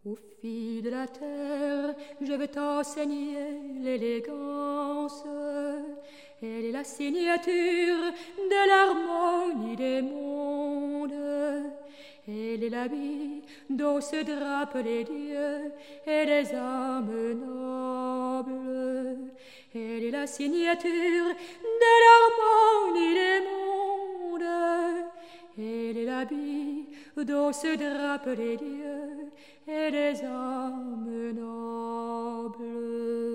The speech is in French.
Ô fille de la terre, je vais t'enseigner l'élégance. Elle est la signature de l'harmonie des mondes. Elle est l'habit dont se drapent les dieux et les âmes nobles. Elle est la signature de l'harmonie des mondes. Elle est l'habit dont se drapent les dieux et les âmes nobles.